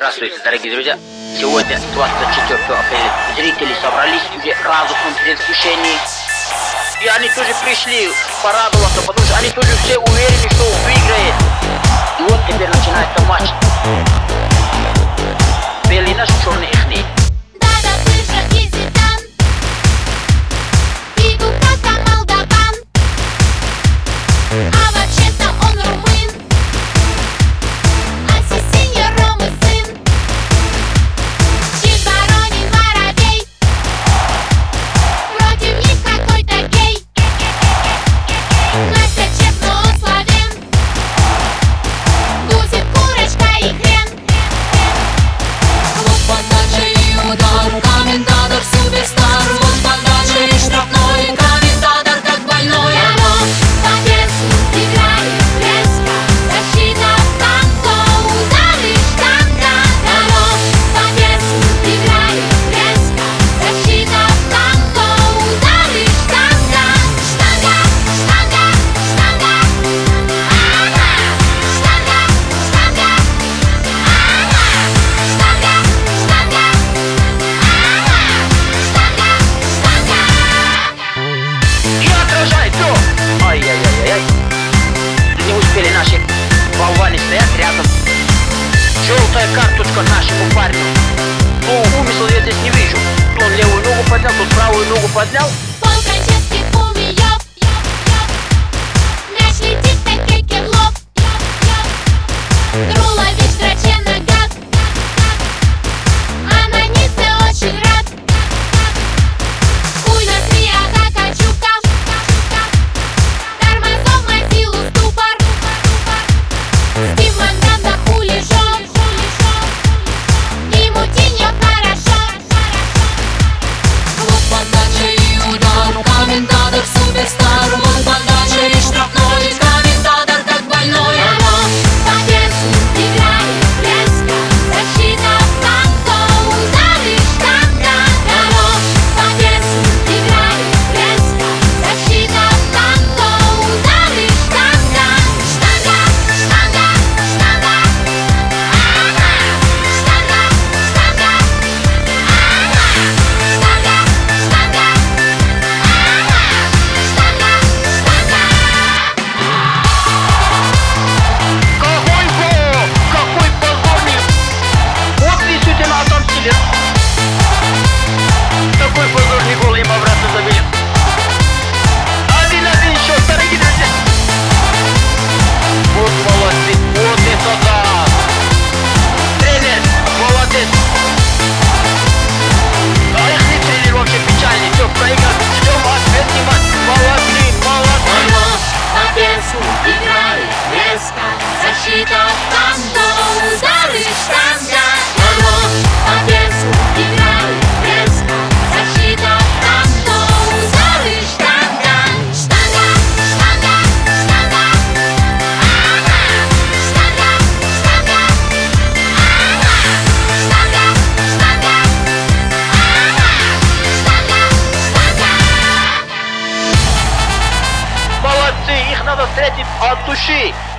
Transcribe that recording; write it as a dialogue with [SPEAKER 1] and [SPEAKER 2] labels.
[SPEAKER 1] Здравствуйте, дорогие друзья! Сегодня, 24 апреля, зрители собрались уже в радостном предвкушении. И они тоже пришли порадоваться, потому что они тоже все уверены, что выиграет. И вот теперь начинается матч. Белый наш, черный ихний. Ай-яй-яй-яй. Не успели наши болваны стоять рядом. Желтая карточка нашему парню. Ну, умысел я здесь не вижу. Он левую ногу поднял, тут правую ногу поднял.
[SPEAKER 2] По-французски умеет. Мяч летит такеки в лоб. Рулович драчена гад. А на нице очень рад. Хуй на смеха качука. Тормозом на силу ступор. Стив Манданда хулижон. И мутиньо хорошо.
[SPEAKER 3] Вот подача и удар, комментатор суперстар. Вот подача и штрафной, комментатор как больной.
[SPEAKER 2] Победу играет резко. Защита танко, удары штанга. Победу играет резко. Защита танко, удары штанга. Штанга, штанга, штанга. Штанга, штанга. Штанга, штанга.
[SPEAKER 1] Какой гол! Какой позорник! Вот действительно отомстили. Такой позорный гол им обратно забили. 1-1 счет, дорогие друзья. Вот молодцы, вот это да! Тренер, молодец! А ихний тренер вообще печальный. Все, проиграл. Ждем ответный матч. Молодцы, молодцы!
[SPEAKER 2] Победу играет резко. Защита танко, удары штанга. Победу играет резко. Защита танко, удары штанга. Штанга, штанга, штанга. Штанга, штанга. Штанга, штанга. Штанга, штанга.
[SPEAKER 1] Молодцы, их надо встретить от души.